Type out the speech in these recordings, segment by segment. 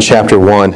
chapter 1.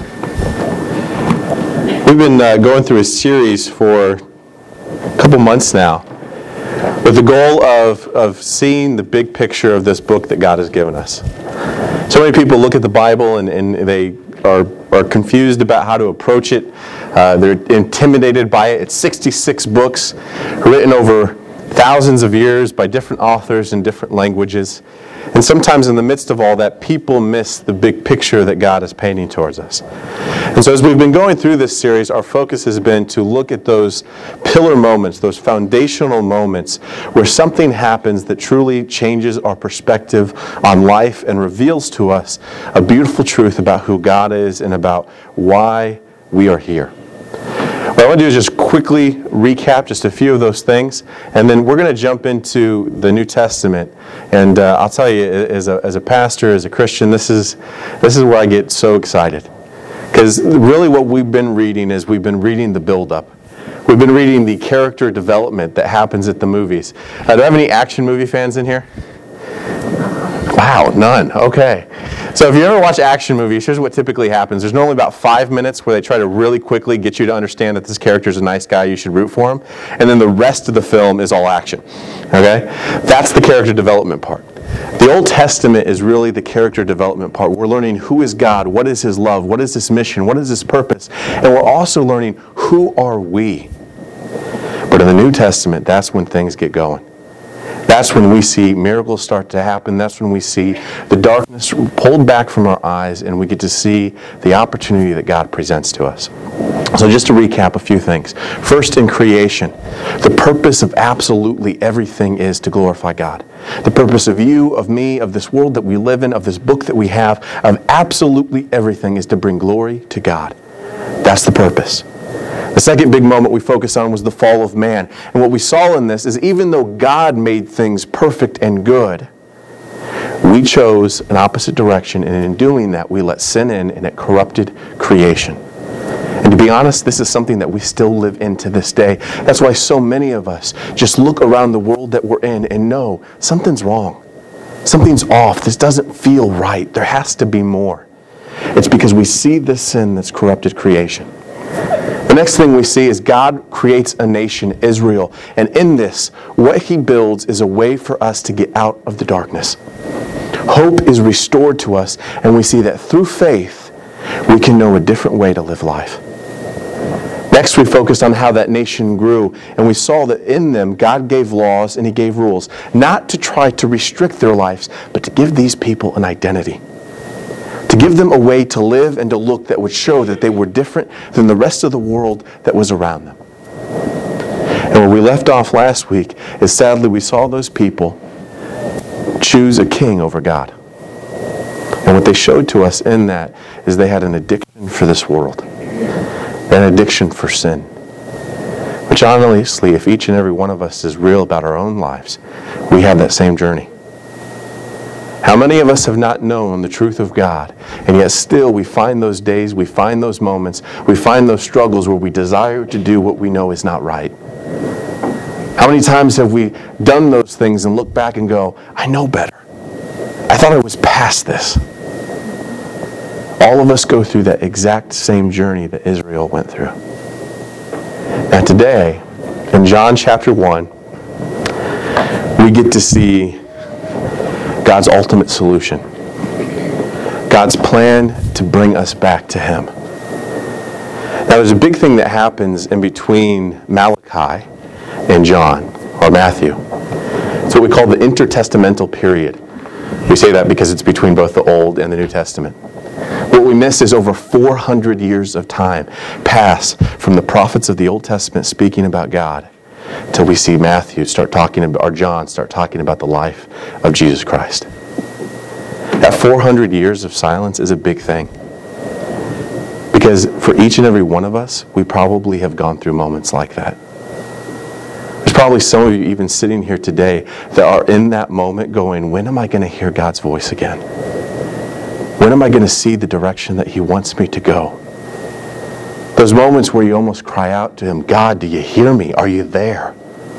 We've been going through a series for a couple months now with the goal of seeing the big picture of this book that God has given us. So many people look at the Bible and they are confused about how to approach it. They're intimidated by it. It's 66 books written over thousands of years by different authors in different languages. And sometimes in the midst of all that, people miss the big picture that God is painting towards us. And so as we've been going through this series, our focus has been to look at those pillar moments, those foundational moments where something happens that truly changes our perspective on life and reveals to us a beautiful truth about who God is and about why we are here. What I want to do is just quickly recap just a few of those things, and then we're going to jump into the New Testament. And I'll tell you, as a pastor, as a Christian, this is where I get so excited. Because really what we've been reading is we've been reading the build-up. We've been reading the character development that happens at the movies. Do I have any action movie fans in here? Wow, none. Okay. So if you ever watch action movies, here's what typically happens. There's normally about 5 minutes where they try to really quickly get you to understand that this character's a nice guy, you should root for him. And then the rest of the film is all action. Okay? That's the character development part. The Old Testament is really the character development part. We're learning who is God, what is His love, what is His mission, what is His purpose. And we're also learning who are we. But in the New Testament, that's when things get going. That's when we see miracles start to happen. That's when we see the darkness pulled back from our eyes and we get to see the opportunity that God presents to us. So just to recap a few things. First, in creation, the purpose of absolutely everything is to glorify God. The purpose of you, of me, of this world that we live in, of this book that we have, of absolutely everything is to bring glory to God. That's the purpose. The second big moment we focused on was the fall of man. And what we saw in this is even though God made things perfect and good, we chose an opposite direction, and in doing that, we let sin in and it corrupted creation. And to be honest, this is something that we still live in to this day. That's why so many of us just look around the world that we're in and know something's wrong. Something's off. This doesn't feel right. There has to be more. It's because we see this sin that's corrupted creation. The next thing we see is God creates a nation, Israel. And in this, what He builds is a way for us to get out of the darkness. Hope is restored to us, and we see that through faith, we can know a different way to live life. Next, we focused on how that nation grew, and we saw that in them, God gave laws and He gave rules, not to try to restrict their lives, but to give these people an identity. To give them a way to live and to look that would show that they were different than the rest of the world that was around them. And where we left off last week is sadly we saw those people choose a king over God. And what they showed to us in that is they had an addiction for this world, an addiction for sin. Which honestly, if each and every one of us is real about our own lives, we have that same journey. How many of us have not known the truth of God, and yet still we find those days, we find those moments, we find those struggles where we desire to do what we know is not right? How many times have we done those things and look back and go, I know better. I thought I was past this. All of us go through that exact same journey that Israel went through. And today, in John chapter 1, we get to see God's ultimate solution. God's plan to bring us back to Him. Now there's a big thing that happens in between Malachi and John, or Matthew. It's what we call the intertestamental period. We say that because it's between both the Old and the New Testament. What we miss is over 400 years of time pass from the prophets of the Old Testament speaking about God till we see Matthew start talking about, or John start talking about the life of Jesus Christ. That 400 years of silence is a big thing. Because for each and every one of us, we probably have gone through moments like that. There's probably some of you even sitting here today that are in that moment going, when am I going to hear God's voice again? When am I going to see the direction that He wants me to go? Those moments where you almost cry out to Him, God, do you hear me? Are you there?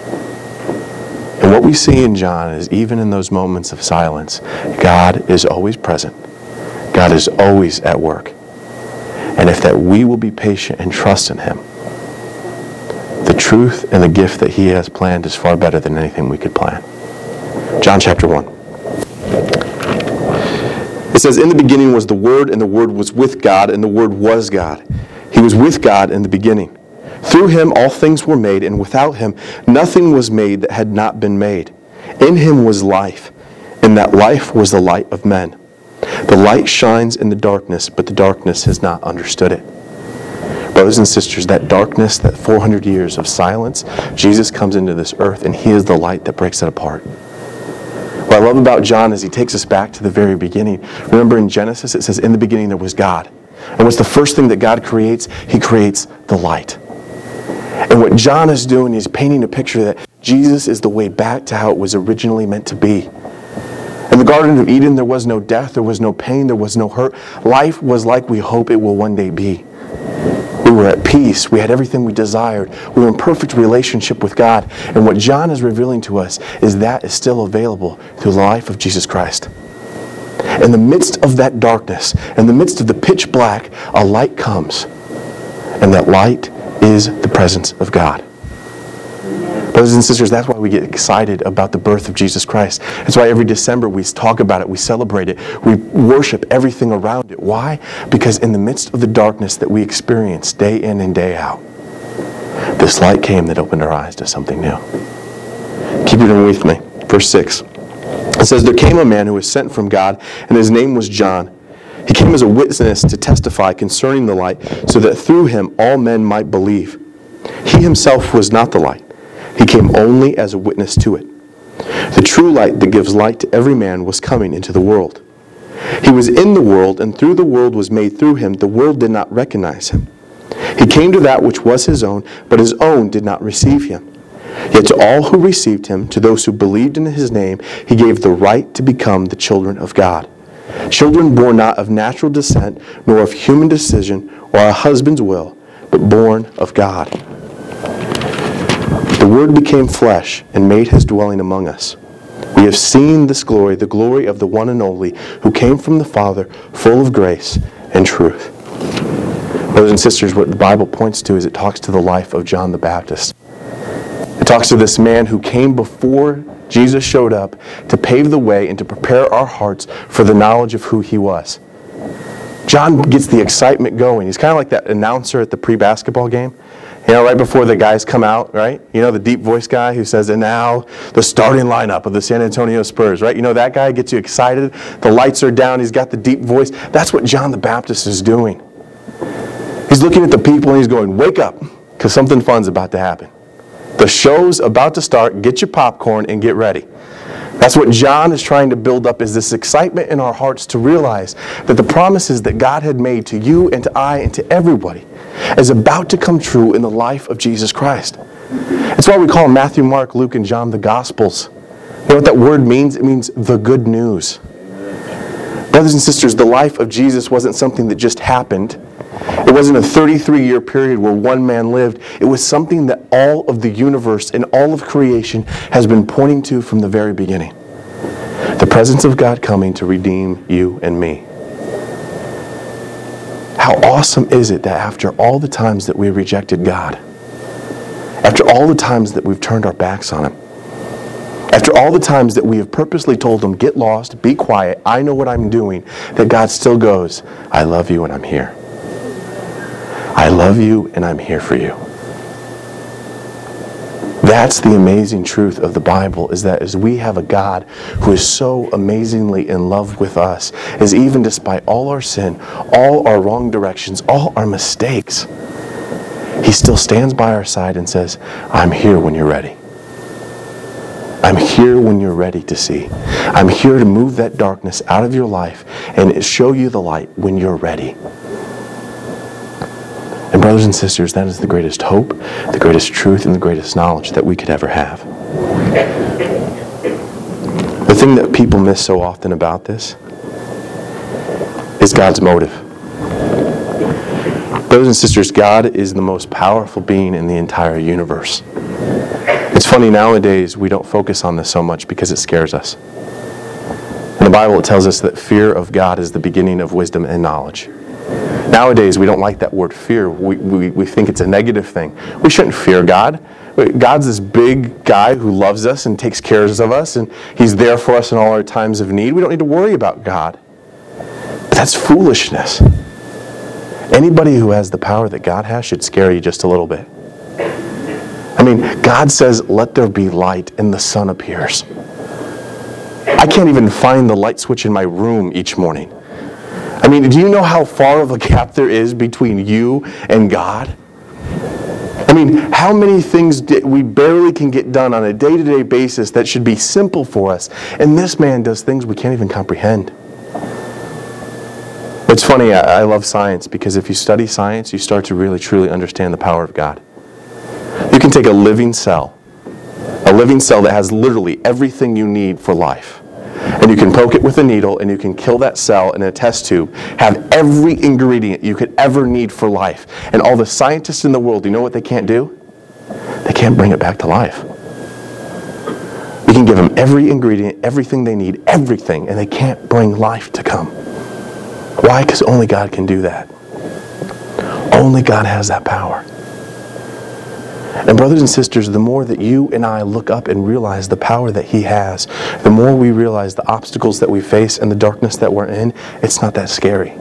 And what we see in John is even in those moments of silence, God is always present. God is always at work. And if that we will be patient and trust in Him, the truth and the gift that He has planned is far better than anything we could plan. John chapter 1. It says, "In the beginning was the Word, and the Word was with God, and the Word was God. He was with God in the beginning. Through Him all things were made, and without Him nothing was made that had not been made. In Him was life, and that life was the light of men. The light shines in the darkness, but the darkness has not understood it." Brothers and sisters, that darkness, that 400 years of silence, Jesus comes into this earth, and He is the light that breaks it apart. What I love about John is he takes us back to the very beginning. Remember in Genesis, it says, "In the beginning there was God." And what's the first thing that God creates? He creates the light. And what John is doing is painting a picture that Jesus is the way back to how it was originally meant to be. In the Garden of Eden, there was no death, there was no pain, there was no hurt. Life was like we hope it will one day be. We were at peace. We had everything we desired. We were in perfect relationship with God. And what John is revealing to us is that is still available through the life of Jesus Christ. In the midst of that darkness, in the midst of the pitch black, a light comes. And that light is the presence of God. Brothers and sisters, that's why we get excited about the birth of Jesus Christ. That's why every December we talk about it, we celebrate it, we worship everything around it. Why? Because in the midst of the darkness that we experience day in and day out, this light came that opened our eyes to something new. Keep reading with me. Verse 6. It says, "There came a man who was sent from God, and his name was John. He came as a witness to testify concerning the light, so that through him all men might believe. He himself was not the light. He came only as a witness to it. The true light that gives light to every man was coming into the world. He was in the world, and through the world was made through him. The world did not recognize him. He came to that which was his own, but his own did not receive him. Yet to all who received him, to those who believed in his name, he gave the right to become the children of God. Children born not of natural descent, nor of human decision, or a husband's will, but born of God. The Word became flesh and made his dwelling among us. We have seen this glory, the glory of the one and only, who came from the Father, full of grace and truth." Brothers and sisters, what the Bible points to is it talks to the life of John the Baptist. It talks to this man who came before Jesus showed up to pave the way and to prepare our hearts for the knowledge of who He was. John gets the excitement going. He's kind of like that announcer at the pre-basketball game. You know, right before the guys come out, right? You know, the deep voice guy who says, "And now the starting lineup of the San Antonio Spurs," right? You know, that guy gets you excited. The lights are down. He's got the deep voice. That's what John the Baptist is doing. He's looking at the people and he's going, "Wake up, because something fun's about to happen. The show's about to start. Get your popcorn and get ready." That's what John is trying to build up, is this excitement in our hearts to realize that the promises that God had made to you and to I and to everybody is about to come true in the life of Jesus Christ. That's why we call Matthew, Mark, Luke, and John the Gospels. You know what that word means? It means the good news. Brothers and sisters, the life of Jesus wasn't something that just happened. It wasn't a 33-year period where one man lived. It was something that all of the universe and all of creation has been pointing to from the very beginning. The presence of God coming to redeem you and me. How awesome is it that after all the times that we rejected God, after all the times that we've turned our backs on Him, after all the times that we have purposely told Him, "Get lost, be quiet, I know what I'm doing," that God still goes, "I love you and I'm here. I love you and I'm here for you." That's the amazing truth of the Bible, is that as we have a God who is so amazingly in love with us, is even despite all our sin, all our wrong directions, all our mistakes, He still stands by our side and says, "I'm here when you're ready. I'm here when you're ready to see. I'm here to move that darkness out of your life and show you the light when you're ready." And brothers and sisters, that is the greatest hope, the greatest truth, and the greatest knowledge that we could ever have. The thing that people miss so often about this is God's motive. Brothers and sisters, God is the most powerful being in the entire universe. It's funny, nowadays we don't focus on this so much because it scares us. In the Bible, it tells us that fear of God is the beginning of wisdom and knowledge. Nowadays, we don't like that word fear. We think it's a negative thing. We shouldn't fear God. God's this big guy who loves us and takes care of us, and He's there for us in all our times of need. We don't need to worry about God. But that's foolishness. Anybody who has the power that God has should scare you just a little bit. I mean, God says, "Let there be light," and the sun appears. I can't even find the light switch in my room each morning. I mean, do you know how far of a gap there is between you and God? I mean, how many things we barely can get done on a day-to-day basis that should be simple for us, and this man does things we can't even comprehend. It's funny, I love science, because if you study science, you start to really, truly understand the power of God. You can take a living cell that has literally everything you need for life, and you can poke it with a needle, and you can kill that cell in a test tube, have every ingredient you could ever need for life. And all the scientists in the world, do you know what they can't do? They can't bring it back to life. We can give them every ingredient, everything they need, everything, and they can't bring life to come. Why? Because only God can do that. Only God has that power. And brothers and sisters, the more that you and I look up and realize the power that He has, the more we realize the obstacles that we face and the darkness that we're in, it's not that scary.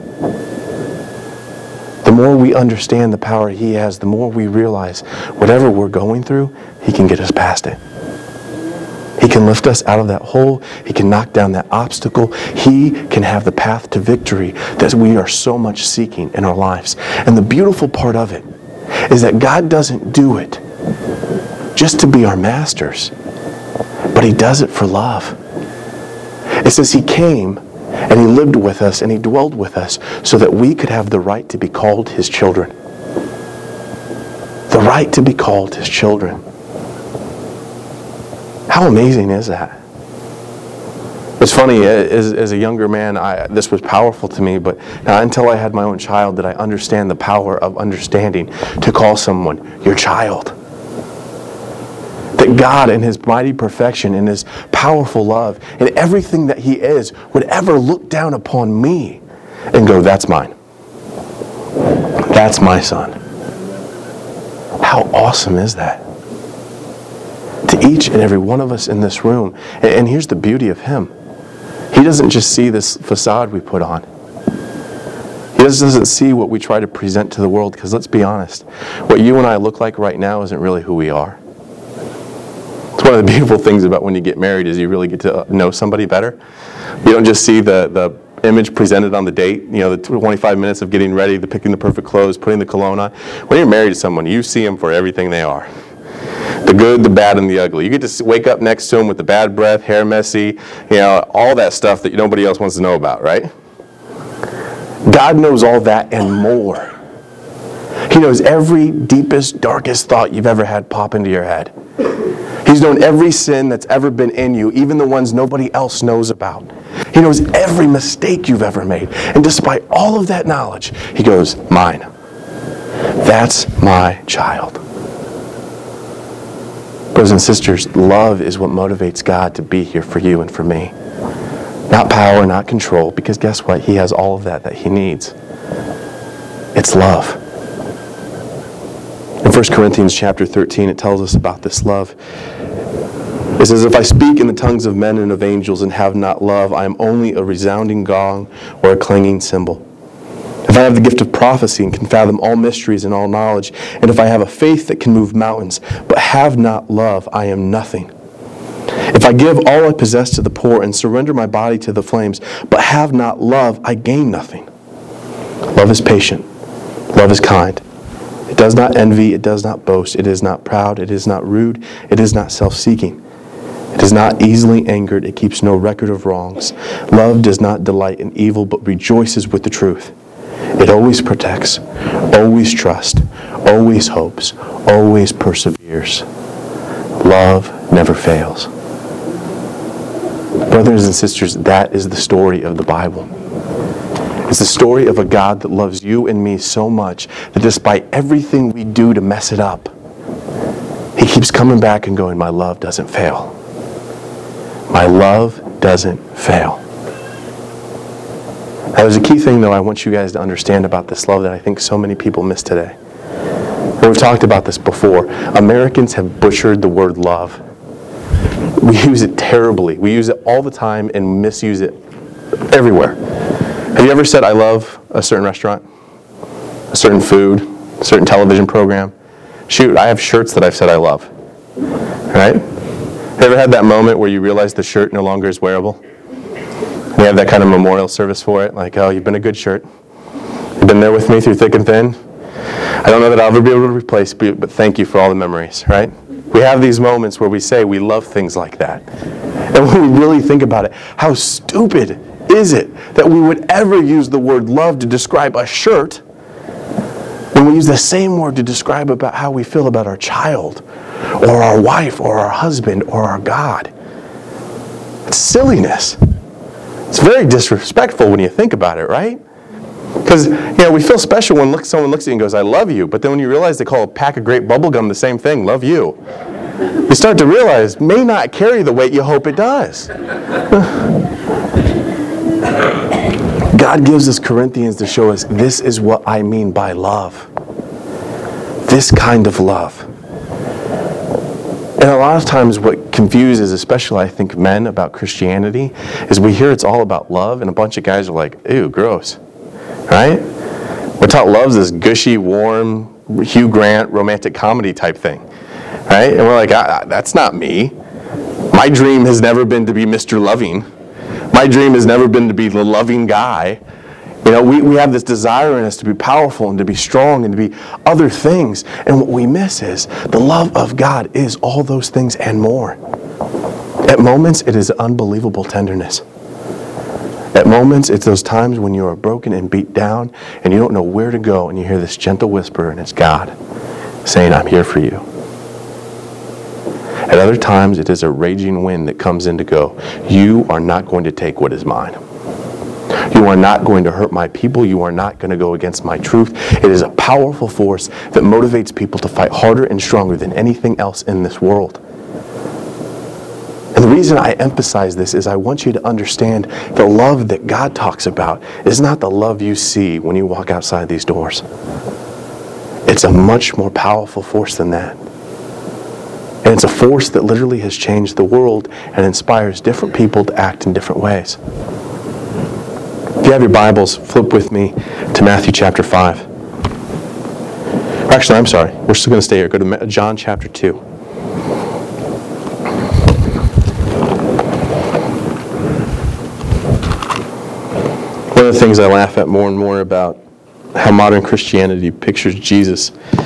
The more we understand the power He has, the more we realize whatever we're going through, He can get us past it. He can lift us out of that hole. He can knock down that obstacle. He can have the path to victory that we are so much seeking in our lives. And the beautiful part of it is that God doesn't do it just to be our masters, but He does it for love. It says He came and He lived with us and He dwelled with us so that we could have the right to be called His children. The right to be called His children. How amazing is that? It's funny, as a younger man, this was powerful to me, but not until I had my own child did I understand the power of understanding to call someone your child. That God in His mighty perfection, in His powerful love, and everything that He is, would ever look down upon me and go, "That's mine. That's my son." How awesome is that? To each and every one of us in this room. And here's the beauty of Him. He doesn't just see this facade we put on. He doesn't see what we try to present to the world, because let's be honest, what you and I look like right now isn't really who we are. It's one of the beautiful things about when you get married is you really get to know somebody better. You don't just see the image presented on the date, the 25 minutes of getting ready, the picking the perfect clothes, putting the cologne on. When you're married to someone, you see them for everything they are. The good, the bad, and the ugly. You get to wake up next to them with the bad breath, hair messy, all that stuff that nobody else wants to know about, right? God knows all that and more. He knows every deepest, darkest thought you've ever had pop into your head. He's known every sin that's ever been in you, even the ones nobody else knows about. He knows every mistake you've ever made. And despite all of that knowledge, He goes, "Mine. That's my child." Brothers and sisters, love is what motivates God to be here for you and for me. Not power, not control, because guess what? He has all of that He needs. It's love. In 1 Corinthians chapter 13, it tells us about this love. It says, "If I speak in the tongues of men and of angels and have not love, I am only a resounding gong or a clanging cymbal. If I have the gift of prophecy and can fathom all mysteries and all knowledge, and if I have a faith that can move mountains, but have not love, I am nothing. If I give all I possess to the poor and surrender my body to the flames, but have not love, I gain nothing. Love is patient. Love is kind. It does not envy. It does not boast. It is not proud. It is not rude. It is not self-seeking. It is not easily angered. It keeps no record of wrongs. Love does not delight in evil, but rejoices with the truth. It always protects, always trusts, always hopes, always perseveres. Love never fails." Brothers and sisters, that is the story of the Bible. It's the story of a God that loves you and me so much that despite everything we do to mess it up, He keeps coming back and going, "My love doesn't fail. My love doesn't fail." Now, there's a key thing, though, I want you guys to understand about this love that I think so many people miss today. And we've talked about this before. Americans have butchered the word love. We use it terribly. We use it all the time and misuse it everywhere. Have you ever said, I love a certain restaurant, a certain food, a certain television program? Shoot, I have shirts that I've said I love. Right? Have you ever had that moment where you realize the shirt no longer is wearable? And you have that kind of memorial service for it? Like, oh, you've been a good shirt. You've been there with me through thick and thin. I don't know that I'll ever be able to replace you, but thank you for all the memories, right? We have these moments where we say we love things like that. And when we really think about it, how stupid is it that we would ever use the word love to describe a shirt when we use the same word to describe about how we feel about our child or our wife or our husband or our God? It's silliness. It's very disrespectful when you think about it, right? Because, we feel special when someone looks at you and goes, I love you. But then when you realize they call a pack of grape bubble gum the same thing, love you, you start to realize it may not carry the weight you hope it does. God gives us Corinthians to show us this is what I mean by love. This kind of love. And a lot of times what confuses, especially I think men, about Christianity is we hear it's all about love and a bunch of guys are like, ew, gross. Right? We're taught love's this gushy, warm, Hugh Grant romantic comedy type thing. Right? And we're like, that's not me. My dream has never been to be Mr. Loving. My dream has never been to be the loving guy. We have this desire in us to be powerful and to be strong and to be other things. And what we miss is the love of God is all those things and more. At moments, it is unbelievable tenderness. At moments, it's those times when you are broken and beat down and you don't know where to go and you hear this gentle whisper and it's God saying, I'm here for you. At other times, it is a raging wind that comes in to go, you are not going to take what is mine. You are not going to hurt my people. You are not going to go against my truth. It is a powerful force that motivates people to fight harder and stronger than anything else in this world. And the reason I emphasize this is I want you to understand the love that God talks about is not the love you see when you walk outside these doors. It's a much more powerful force than that. And it's a force that literally has changed the world and inspires different people to act in different ways. If you have your Bibles, flip with me to Matthew chapter 5. Actually, I'm sorry. We're still going to stay here. Go to John chapter 2. One of the things I laugh at more and more about how modern Christianity pictures Jesus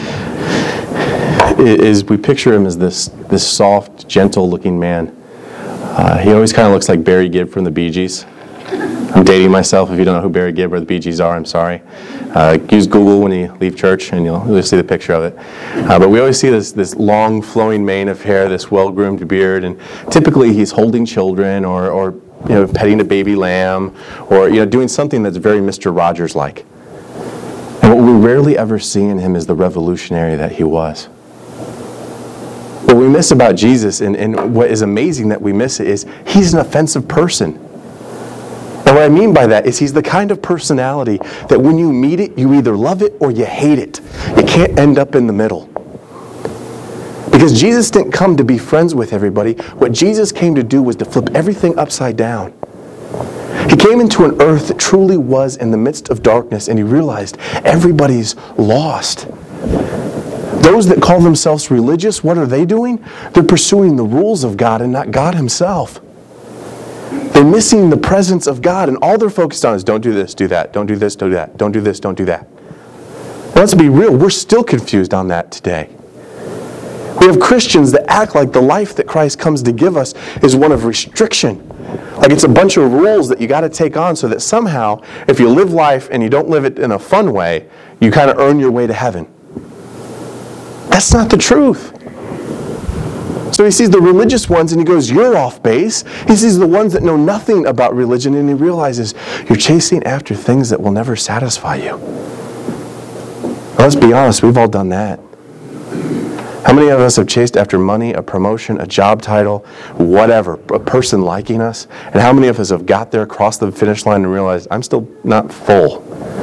is we picture him as this soft, gentle-looking man. He always kind of looks like Barry Gibb from the Bee Gees. I'm dating myself. If you don't know who Barry Gibb or the Bee Gees are, I'm sorry. Use Google when you leave church and you'll see the picture of it. But we always see this long flowing mane of hair, this well-groomed beard, and typically he's holding children or petting a baby lamb or doing something that's very Mr. Rogers-like. And what we rarely ever see in him is the revolutionary that he was. What we miss about Jesus, and what is amazing that we miss it, is he's an offensive person. And what I mean by that is he's the kind of personality that when you meet it, you either love it or you hate it. You can't end up in the middle. Because Jesus didn't come to be friends with everybody. What Jesus came to do was to flip everything upside down. He came into an earth that truly was in the midst of darkness, and he realized everybody's lost. Those that call themselves religious, what are they doing? They're pursuing the rules of God and not God himself. They're missing the presence of God, and all they're focused on is don't do this, do that, don't do this, do that, don't do this, don't do that. Well, let's be real, we're still confused on that today. We have Christians that act like the life that Christ comes to give us is one of restriction. Like it's a bunch of rules that you got to take on so that somehow, if you live life and you don't live it in a fun way, you kind of earn your way to heaven. That's not the truth. So he sees the religious ones and he goes, you're off base. He sees the ones that know nothing about religion and he realizes you're chasing after things that will never satisfy you. Well, let's be honest, we've all done that. How many of us have chased after money, a promotion, a job title, whatever, a person liking us? And how many of us have got there, crossed the finish line, and realized, I'm still not full?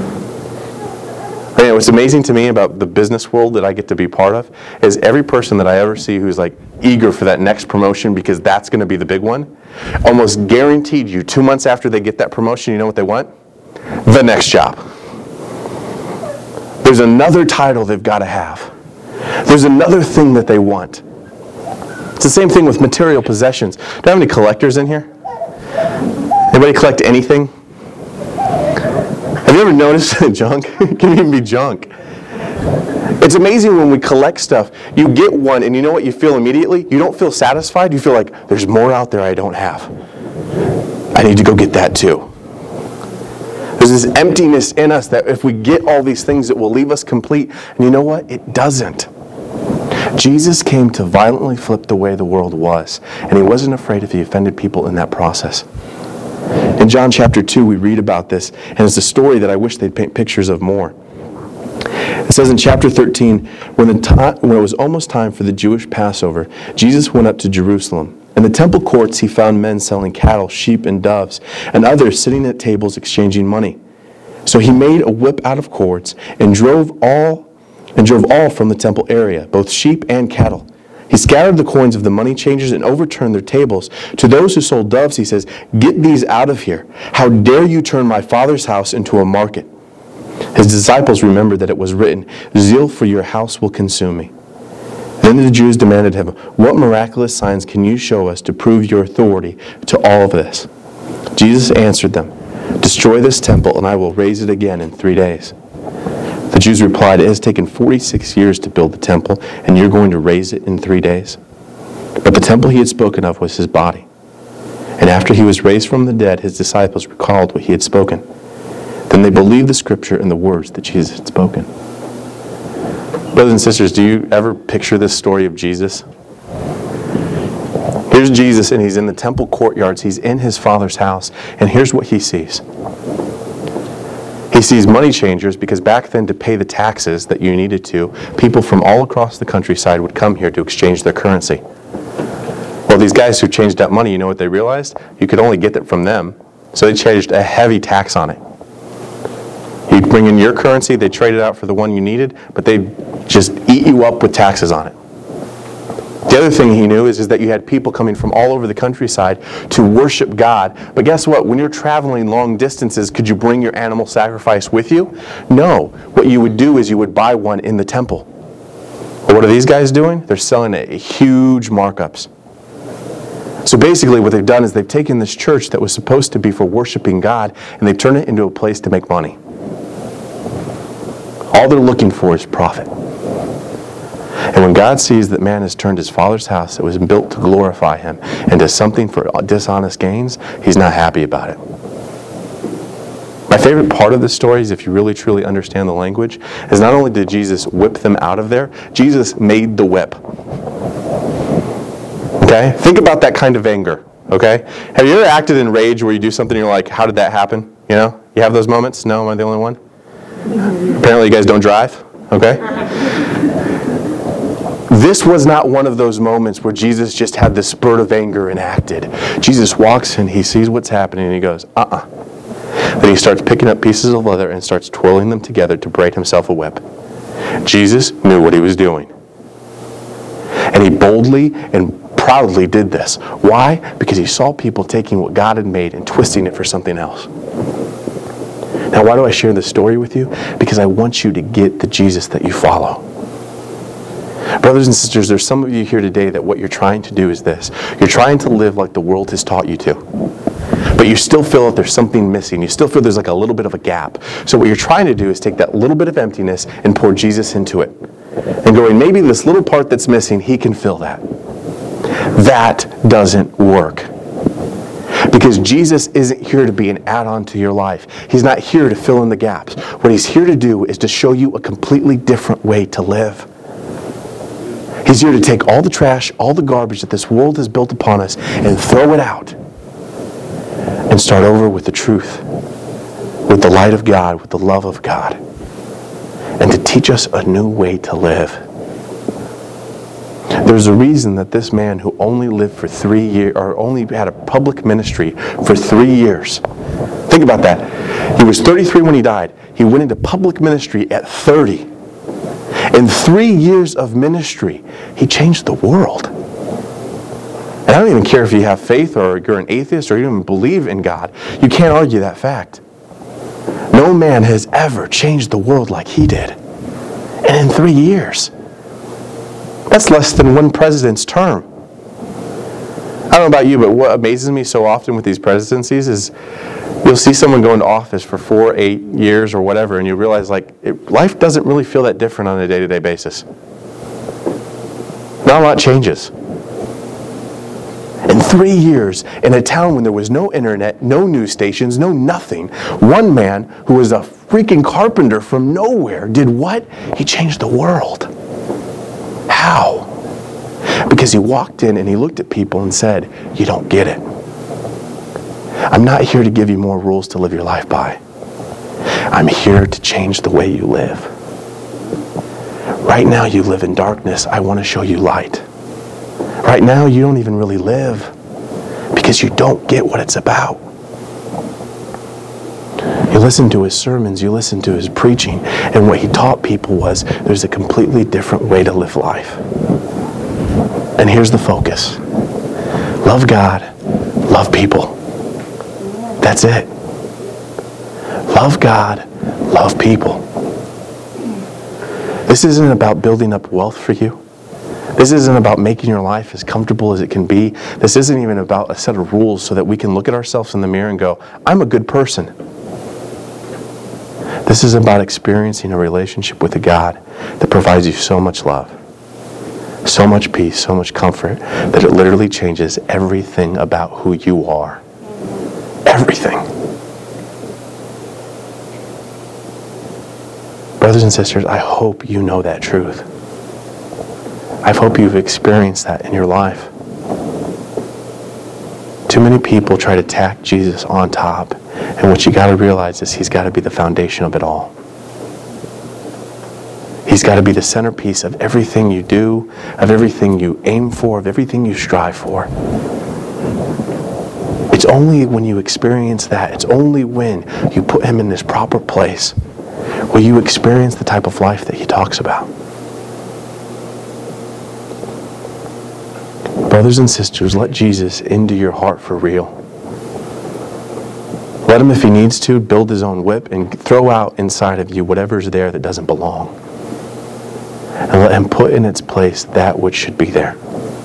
And what's amazing to me about the business world that I get to be part of is every person that I ever see who's like eager for that next promotion because that's going to be the big one, almost guaranteed you 2 months after they get that promotion, you know what they want? The next job. There's another title they've got to have. There's another thing that they want. It's the same thing with material possessions. Do I have any collectors in here? Anybody collect anything? Have you ever noticed that junk can even be junk? It's amazing when we collect stuff. You get one and you know what you feel immediately? You don't feel satisfied. You feel like there's more out there I don't have. I need to go get that too. There's this emptiness in us that if we get all these things, it will leave us complete. And you know what? It doesn't. Jesus came to violently flip the way the world was. And he wasn't afraid if he offended people in that process. In John chapter 2, we read about this. And it's a story that I wish they'd paint pictures of more. It says in chapter 13, when it was almost time for the Jewish Passover, Jesus went up to Jerusalem. In the temple courts, he found men selling cattle, sheep, and doves, and others sitting at tables exchanging money. So he made a whip out of cords and drove all from the temple area, both sheep and cattle. He scattered the coins of the money changers and overturned their tables. To those who sold doves, he says, "Get these out of here. How dare you turn my Father's house into a market?" His disciples remembered that it was written, "Zeal for your house will consume me." Then the Jews demanded him, "What miraculous signs can you show us to prove your authority to all of this?" Jesus answered them, "Destroy this temple, and I will raise it again in 3 days." The Jews replied, "It has taken 46 years to build the temple, and you're going to raise it in 3 days?" But the temple he had spoken of was his body. And after he was raised from the dead, his disciples recalled what he had spoken. Then they believed the scripture and the words that Jesus had spoken. Brothers and sisters, do you ever picture this story of Jesus? Here's Jesus, and he's in the temple courtyards. He's in his Father's house, and here's what he sees. He sees money changers, because back then to pay the taxes that you needed to, people from all across the countryside would come here to exchange their currency. Well, these guys who changed that money, you know what they realized? You could only get it from them, so they charged a heavy tax on it. You'd bring in your currency, they'd trade it out for the one you needed, but they'd just eat you up with taxes on it. The other thing he knew is that you had people coming from all over the countryside to worship God. But guess what? When you're traveling long distances, could you bring your animal sacrifice with you? No. What you would do is you would buy one in the temple. But what are these guys doing? They're selling at huge markups. So basically what they've done is they've taken this church that was supposed to be for worshiping God, and they've turned it into a place to make money. All they're looking for is profit. And when God sees that man has turned his Father's house that was built to glorify him into something for dishonest gains, he's not happy about it. My favorite part of this story is, if you really truly understand the language, is not only did Jesus whip them out of there, Jesus made the whip. Okay? Think about that kind of anger. Okay? Have you ever acted in rage where you do something and you're like, how did that happen? You know? You have those moments? No? Am I the only one? Apparently you guys don't drive. Okay? This was not one of those moments where Jesus just had this spurt of anger and acted. Jesus walks in, he sees what's happening, and he goes, Then he starts picking up pieces of leather and starts twirling them together to braid himself a whip. Jesus knew what he was doing. And he boldly and proudly did this. Why? Because he saw people taking what God had made and twisting it for something else. Now, why do I share this story with you? Because I want you to get the Jesus that you follow. Brothers and sisters, there's some of you here today that what you're trying to do is this. You're trying to live like the world has taught you to. But you still feel that there's something missing. You still feel there's like a little bit of a gap. So what you're trying to do is take that little bit of emptiness and pour Jesus into it. And going, maybe this little part that's missing, he can fill that. That doesn't work. Because Jesus isn't here to be an add-on to your life. He's not here to fill in the gaps. What he's here to do is to show you a completely different way to live. He's here to take all the trash, all the garbage that this world has built upon us and throw it out. And start over with the truth, with the light of God, with the love of God. And to teach us a new way to live. There's a reason that this man who only lived for 3 years, or only had a public ministry for 3 years. Think about that. He was 33 when he died. He went into public ministry at 30. In 3 years of ministry, he changed the world. And I don't even care if you have faith or you're an atheist or you don't even believe in God. You can't argue that fact. No man has ever changed the world like he did. And in 3 years. That's less than one president's term. I don't know about you, but what amazes me so often with these presidencies is you'll see someone go into office for 4, 8 years or whatever, and you realize life doesn't really feel that different on a day-to-day basis. Not a lot changes. In 3 years, in a town when there was no internet, no news stations, no nothing, one man who was a freaking carpenter from nowhere did what? He changed the world. How? Because he walked in and he looked at people and said, "You don't get it. I'm not here to give you more rules to live your life by. I'm here to change the way you live. Right now you live in darkness. I want to show you light. Right now you don't even really live because you don't get what it's about." You listen to his sermons, you listen to his preaching, and what he taught people was there's a completely different way to live life. And here's the focus. Love God, love people. That's it. Love God, love people. This isn't about building up wealth for you. This isn't about making your life as comfortable as it can be. This isn't even about a set of rules so that we can look at ourselves in the mirror and go, "I'm a good person." This is about experiencing a relationship with a God that provides you so much love, so much peace, so much comfort, that it literally changes everything about who you are. Everything. Brothers and sisters, I hope you know that truth. I hope you've experienced that in your life. Too many people try to tack Jesus on top, and what you got to realize is he's got to be the foundation of it all. He's got to be the centerpiece of everything you do, of everything you aim for, of everything you strive for. It's only when you experience that, it's only when you put him in this proper place where you experience the type of life that he talks about. Brothers and sisters, let Jesus into your heart for real. Let him, if he needs to, build his own whip and throw out inside of you whatever's there that doesn't belong. And let him put in its place that which should be there.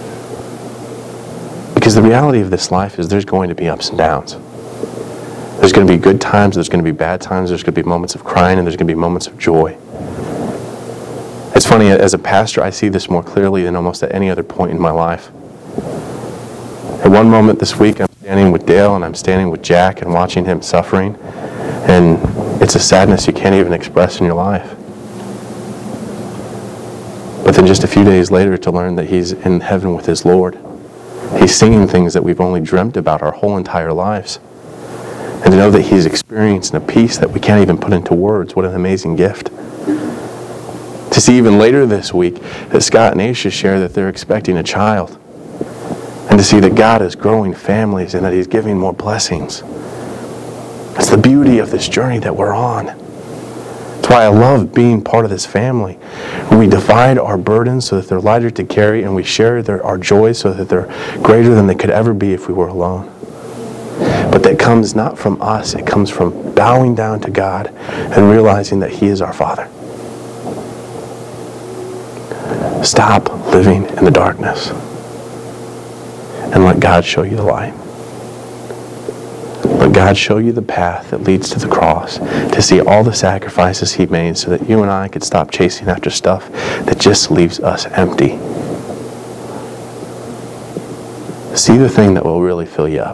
Because the reality of this life is there's going to be ups and downs. There's going to be good times, there's going to be bad times, there's going to be moments of crying, and there's going to be moments of joy. It's funny, as a pastor, I see this more clearly than almost at any other point in my life. At one moment this week, I'm standing with Dale and I'm standing with Jack and watching him suffering, and it's a sadness you can't even express in your life. But then just a few days later to learn that he's in heaven with his Lord. He's singing things that we've only dreamt about our whole entire lives. And to know that he's experiencing a peace that we can't even put into words, what an amazing gift. To see even later this week that Scott and Aisha share that they're expecting a child. And to see that God is growing families and that he's giving more blessings. It's the beauty of this journey that we're on. That's why I love being part of this family. We divide our burdens so that they're lighter to carry, and we share our joys so that they're greater than they could ever be if we were alone. But that comes not from us, it comes from bowing down to God and realizing that he is our Father. Stop living in the darkness and let God show you the light. Let God show you the path that leads to the cross, to see all the sacrifices he made so that you and I could stop chasing after stuff that just leaves us empty. See the thing that will really fill you up.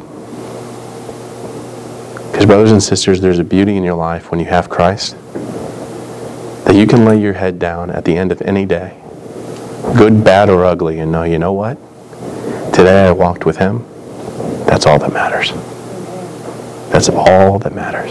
Because brothers and sisters, there's a beauty in your life when you have Christ, that you can lay your head down at the end of any day, good, bad, or ugly, and know, you know what? Today I walked with him. That's all that matters. That's all that matters.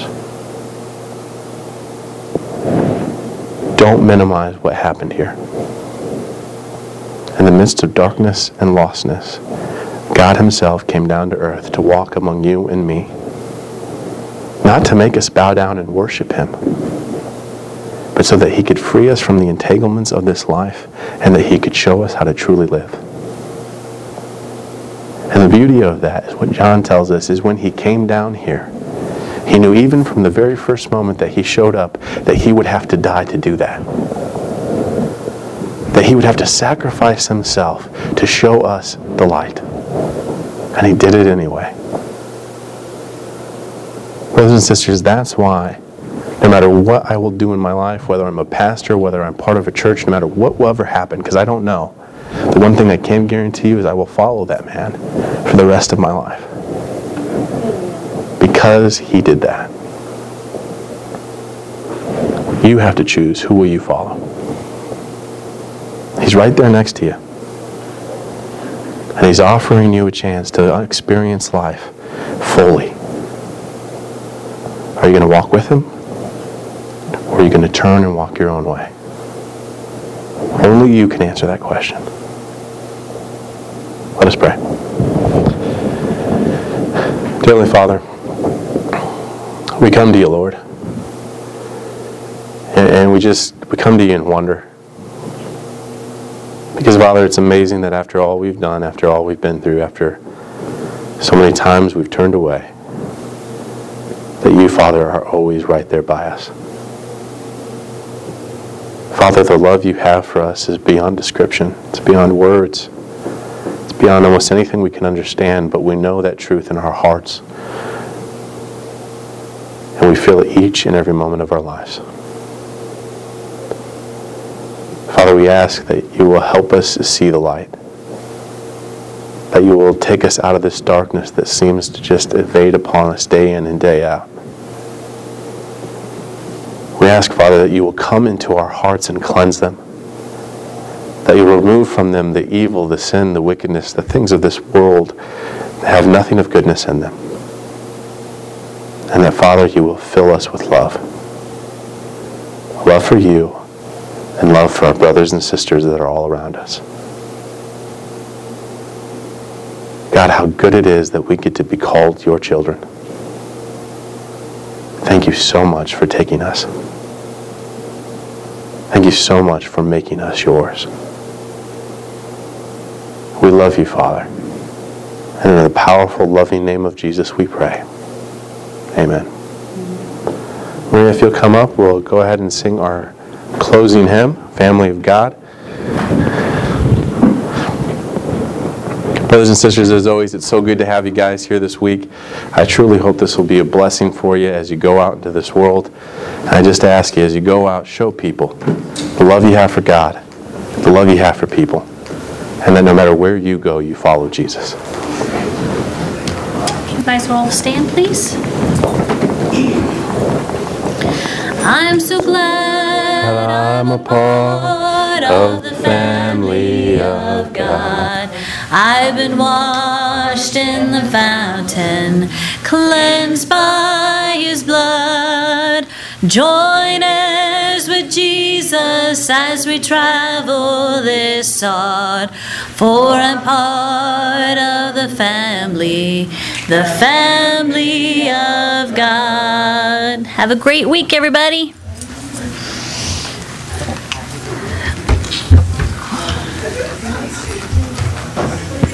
Don't minimize what happened here. In the midst of darkness and lostness, God himself came down to earth to walk among you and me. Not to make us bow down and worship him, but so that he could free us from the entanglements of this life and that he could show us how to truly live. And the beauty of that is what John tells us is when he came down here, he knew even from the very first moment that he showed up that he would have to die to do that. That he would have to sacrifice himself to show us the light. And he did it anyway. Brothers and sisters, that's why no matter what I will do in my life, whether I'm a pastor, whether I'm part of a church, no matter what will ever happen, because I don't know, the one thing I can guarantee you is I will follow that man for the rest of my life. Because he did that. You have to choose who will you follow. He's right there next to you. And he's offering you a chance to experience life fully. Are you going to walk with him? Or are you going to turn and walk your own way? Only you can answer that question. Let us pray. Dear Heavenly Father, we come to you, Lord. And we come to you in wonder. Because, Father, it's amazing that after all we've done, after all we've been through, after so many times we've turned away, that you, Father, are always right there by us. Father, the love you have for us is beyond description. It's beyond words. It's beyond almost anything we can understand, but we know that truth in our hearts. And we feel it each and every moment of our lives. Father, we ask that you will help us to see the light. That you will take us out of this darkness that seems to just evade upon us day in and day out. We ask, Father, that you will come into our hearts and cleanse them. That you will remove from them the evil, the sin, the wickedness, the things of this world that have nothing of goodness in them. And that, Father, you will fill us with love. Love for you and love for our brothers and sisters that are all around us. God, how good it is that we get to be called your children. Thank you so much for taking us. Thank you so much for making us yours. We love you, Father. And in the powerful, loving name of Jesus, we pray. Amen. Maria, if you'll come up, we'll go ahead and sing our closing hymn, Family of God. Brothers and sisters, as always, it's so good to have you guys here this week. I truly hope this will be a blessing for you as you go out into this world. And I just ask you, as you go out, show people the love you have for God, the love you have for people, and that no matter where you go, you follow Jesus. You guys will all stand, please. I'm so glad I'm a part of the family of God. I've been washed in the fountain, cleansed by his blood. Join us with Jesus as we travel this sod. For I'm part of the family of God. Have a great week, everybody.